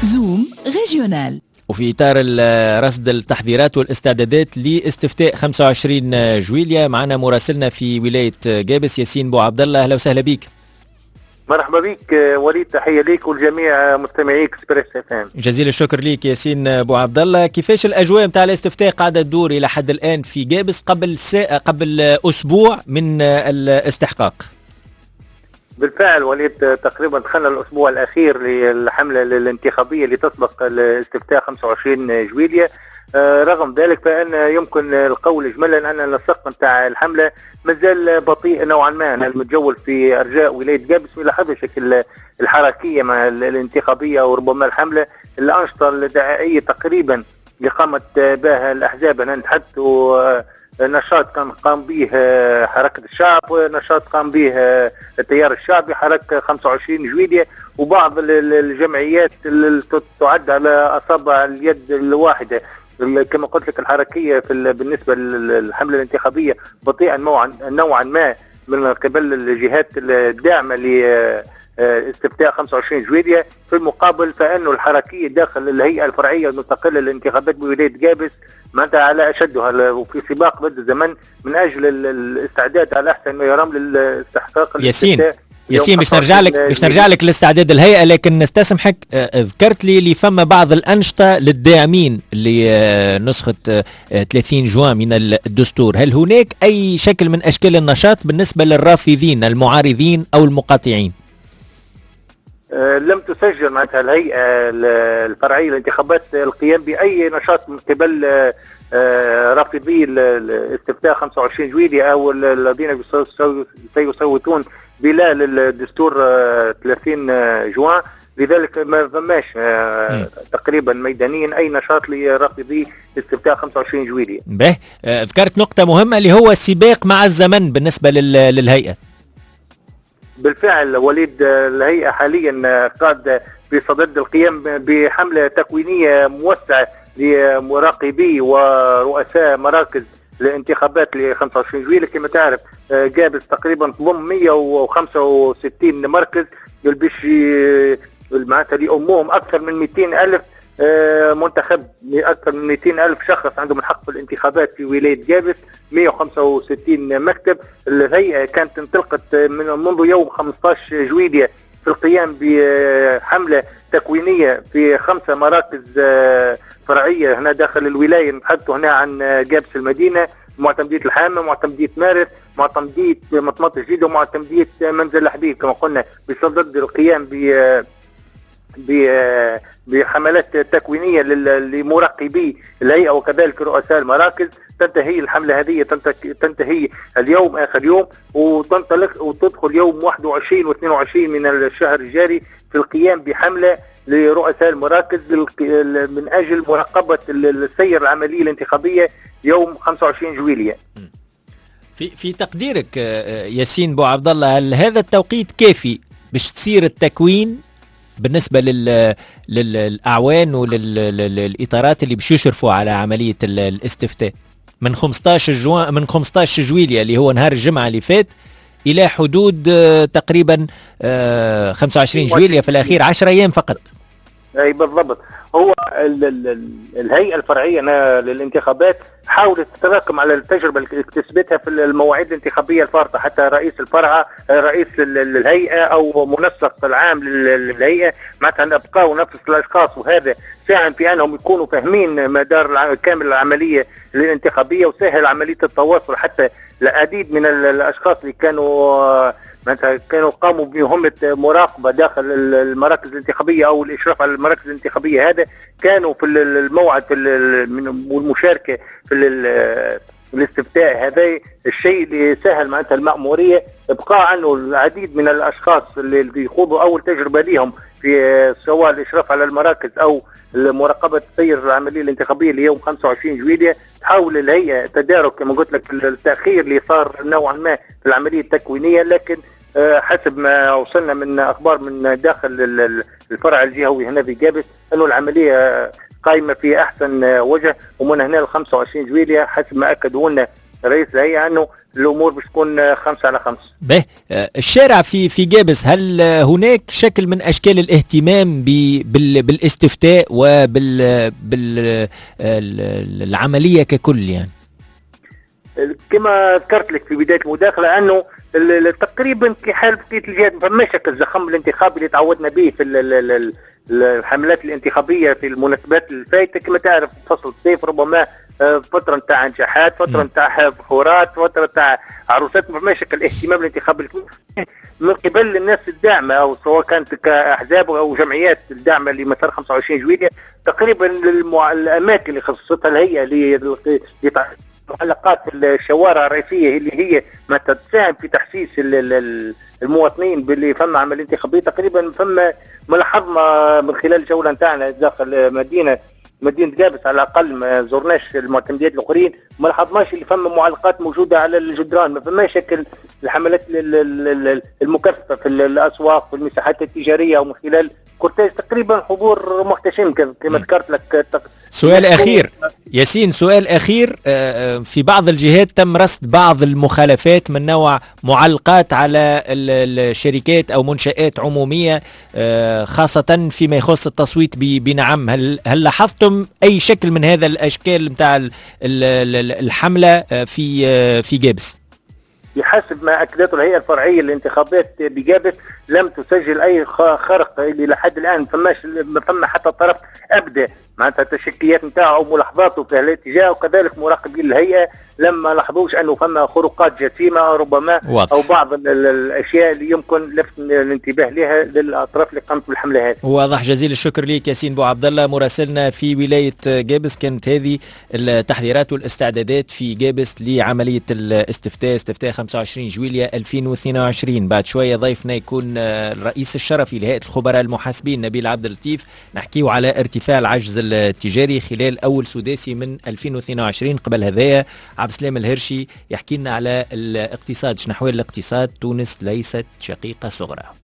زوم ريجيونال. وفي إطار رصد التحضيرات والاستعدادات لاستفتاء 25 جويلية معنا مراسلنا في ولاية جابس ياسين بوعبد الله. أهلا وسهلا بك. مرحبا بك وليد، تحية ليك والجميع مستمعي اكسبريس اف ام. جزيل الشكر ليك ياسين بوعبد الله. كيفاش الأجواء نتاع الاستفتاء قاعدة تدور إلى حد الآن في جابس قبل أسبوع من الاستحقاق؟ بالفعل وليد، تقريبا دخلنا الأسبوع الأخير للحملة الانتخابية اللي تسبق الاستفتاء 25 جويلية. رغم ذلك فإن يمكن القول إجمالا أن النسق نتاع الحملة مازال بطيء نوعا ما. أنا المتجول في أرجاء ولاية جابس ولاحظ شكل الحركية مع الانتخابية وربما الحملة الأنشطة الدعائية تقريبا اللي قامت بها الأحزاب. أنا نتحدث نشاط كان قام به حركة الشعب، ونشاط قام به التيار الشعبي، حركة 25 جويلية، وبعض الجمعيات اللي تعد على أصابع اليد الواحدة. كما قلت لك الحركية بالنسبة للحملة الانتخابية بطيئا نوعا ما من قبل الجهات الداعمة لاستفتاء 25 جويلية. في المقابل فإنه الحركية داخل الهيئة الفرعية المستقلة للانتخابات بولاية جابس معناتها على أشدها، وفي سباق ضد الزمن من أجل الاستعداد على أحسن ما يرام للاستحقاق. ياسين باش نرجع لك لاستعداد الهيئة، لكن نستسمحك ذكرت لي فما بعض الأنشطة للداعمين لنسخة 30 جوان من الدستور. هل هناك أي شكل من أشكال النشاط بالنسبة للرافضين المعارضين أو المقاطعين؟ لم تسجل معناتها الهيئة الفرعية للانتخابات القيام بأي نشاط من قبل رافضي الاستفتاء 25 جويلية أو الذين سيصوتون بلا للدستور 30 جوان. لذلك ما فماش تقريبا ميدانيا أي نشاط لرافضي استفتاء 25 جويلية. ذكرت نقطة مهمة اللي هو السباق مع الزمن بالنسبة للهيئة. بالفعل وليد، الهيئة حاليا قاد بصدد القيام بحملة تكوينية موسعة لمراقبي ورؤساء مراكز الانتخابات ل 25 جويلية. كما تعرف جابس تقريبا تضم 165 مركز باش معناتها لأمهم أكثر من 200,000 منتخب، أكثر من 200,000 شخص عندهم الحق في الانتخابات في ولاية جابس، 165 مكتب. الهيئة كانت انطلقت منذ يوم 15 جويلية في القيام بحملة تكوينية في 5 مراكز فرعية هنا داخل الولاية. نتحدث هنا عن جابس المدينة، معتمدية الحامة، معتمدية مارس، معتمدية مطمط الجديد، ومعتمدية منزل الحبيب. كما قلنا بصدد القيام بحملات تكوينية لمراقبي الهيئة وكذلك رؤساء المراكز. تنتهي الحملة هذه تنتهي اليوم آخر يوم، وتنطلق وتدخل يوم 21 و 22 من الشهر الجاري في القيام بحملة لرؤساء المراكز من أجل مراقبة السير العملية الانتخابية يوم 25 جويلية. في تقديرك ياسين بوعبد الله، هل هذا التوقيت كافي باش تصير التكوين بالنسبة للأعوان وللإطارات اللي باش يشرفوا على عملية الاستفتاء من 15 جويلية اللي هو نهار الجمعة اللي فات إلى حدود تقريبا 25 جويلية في الأخير 10 أيام فقط؟ أي بالضبط. هو الهيئة الفرعية للانتخابات حاولت تتراكم على التجربة اللي اكتسبتها في المواعيد الانتخابية الفارطة. حتى رئيس الفرعة، رئيس الهيئة أو منسق العام للهيئة معناتها أبقوا نفس الأشخاص، وهذا ساهم في أنهم يكونوا فاهمين مدار كامل العملية الانتخابية، وسهل عملية التواصل حتى العديد من الأشخاص اللي كانوا قاموا بمهمة مراقبة داخل المراكز الانتخابية أو الإشراف على المراكز الانتخابية. هذا كانوا في الموعد والمشاركة في الاستفتاء. هذا الشيء اللي سهل معناتها المأمورية ابقاء عنه العديد من الأشخاص اللي يخوضوا أول تجربة لهم في سواء الإشراف على المراكز أو مراقبة سير العملية الانتخابية ليوم 25 جويلية. تحاول الهيئة تدارك كما قلت لك التأخير اللي صار نوعا ما في العملية التكوينية، لكن حسب ما وصلنا من أخبار من داخل الفرع الجهوي هنا في جابس أنه العملية قائمة في أحسن وجه. ومن هنا ل 25 جويلية حسب ما أكدوا لنا رئيس الهيئة أنه الامور باش تكون 5/5. به الشارع في جابس، هل هناك شكل من اشكال الاهتمام بالاستفتاء وبالعمليه ككل يعني؟ كما ذكرت لك في بدايه المداخله انه تقريبا في حال بقيه الجهات ما فماش الزخم الانتخابي اللي تعودنا به في الحملات الانتخابيه في المناسبات الفايته. كما تعرف فصل الصيف ربما فتره نتاع نجاحات، فتره نتاع بحورات، فتره نتاع عروسات، ما فماش الاهتمام الانتخابي من قبل الناس الداعمه، او سواء كانت كاحزاب او جمعيات الداعمه لمسار 25 جويلية. تقريبا الاماكن اللي خصصتها الهيئه معلقات الشوارع الرئيسيه اللي هي ما تساهم في تحسيس المواطنين باللي فما عمليه انتخابيه. تقريبا فما ملاحظنا من خلال الجوله نتاعنا داخل مدينه جابس، على الاقل ما زرناش المعتمديات الاخرين، ما لاحظناش اللي فما معلقات موجوده على الجدران، ما فماش شكل الحملات المكثفه في الاسواق في المساحات التجاريه او من خلال كورتاج. تقريبا حضور محتشم كما ذكرت لك. سؤال أخير ياسين، سؤال أخير. في بعض الجهات تم رصد بعض المخالفات من نوع معلقات على الشركات أو منشآت عمومية، خاصة فيما يخص التصويت بنعم. هل لاحظتم أي شكل من هذا الأشكال متاع الحملة في جابس؟ بحسب ما اكدته الهيئه الفرعيه للانتخابات بجابس لم تسجل اي خرق اللي لحد الان. ما فما حتى طرف ابدا معناتها التشكيات نتاعه او ملاحظاته في الاتجاه، وكذلك مراقبين الهيئه لما لاحظوش انه فما خروقات جسيمه ربما واضح. او بعض الاشياء اللي يمكن لفت الانتباه لها للاطراف اللي قامت بالحمله هذه. واضح. جزيل الشكر لك ياسين بوعبدالله مراسلنا في ولايه جابس. كانت هذه التحضيرات والاستعدادات في جابس لعمليه استفتاء 25 جويلية 2022. بعد شويه ضيفنا يكون الرئيس الشرفي لهيئه الخبراء المحاسبين نبيل عبد اللطيف، نحكيو على ارتفاع العجز التجاري خلال اول سداسي من 2022. قبل هذايا عبد السلام الهرشي يحكي لنا على الاقتصاد، شنو احوال الاقتصاد. تونس ليست شقيقة صغرى.